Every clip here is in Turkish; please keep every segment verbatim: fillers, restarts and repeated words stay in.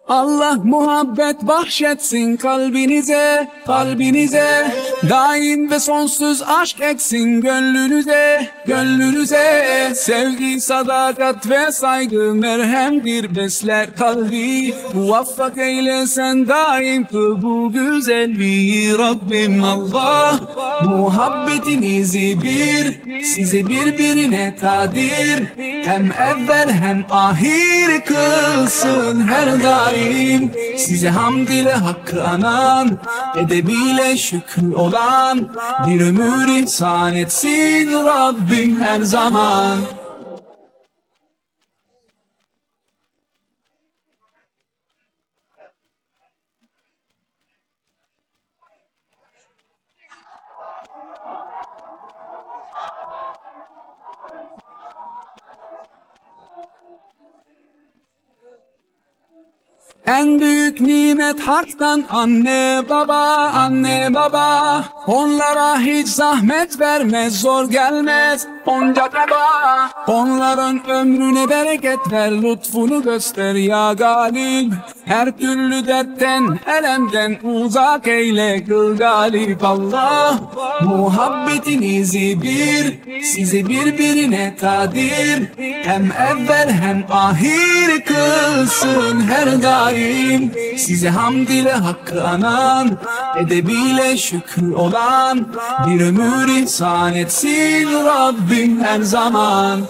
Allah muhabbet bahşetsin kalbinize, kalbinize. Daim ve sonsuz aşk etsin gönlünüze, gönlünüze. Sevgi, sadakat ve saygı merhemdir besler kalbi. Muvaffak eylesen daim kıl bu güzelliği Rabbim Allah. Muhabbetinizi bir, sizi birbirine tadir. Hem evvel hem ahir kılsın her daim. Size hamd ile hakkı anan, edebiyle şükür olan, bir ömür ihsan etsin Rabbim her zaman. En büyük nimet haktan anne baba, anne baba. Onlara hiç zahmet vermez, zor gelmez onca taba. Onların ömrüne bereket ver, lütfunu göster ya galip. Her türlü dertten, elemden uzak eyle kıl galip Allah. Muhabbetinizi bir, sizi birbirine tadir. Hem evvel hem ahir kılsın her daim. Size hamd ile hakkı anan, edebiyle şükür olan, bir ömür ihsan etsin Rabbim her zaman.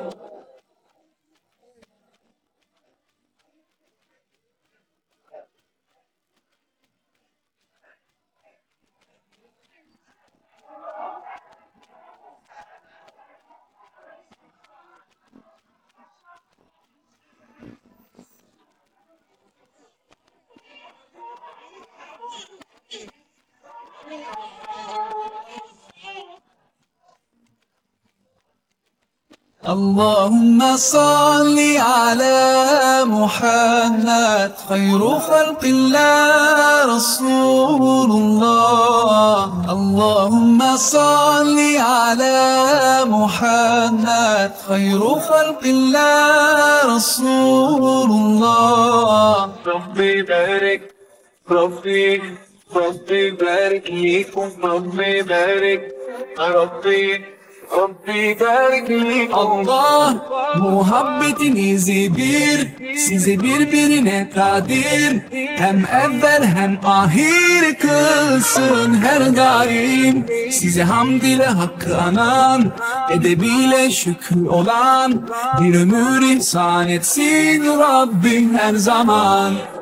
Allahümme salli ala Muhammed hayru halqillah Resulullah. Allahümme salli ala Muhammed hayru halqillah Resulullah. Rabbi barik, Rabbi, Rabbi barik likum, Rabbi barik, Rabbi Rabbi barik. Allah muhabbetinizi bir, sizi birbirine tadir. Hem evvel hem ahir kılsın her daim. Size hamd ile hakkı anan, edebiyle şükür olan, bir ömür ihsan etsin Rabbim her zaman.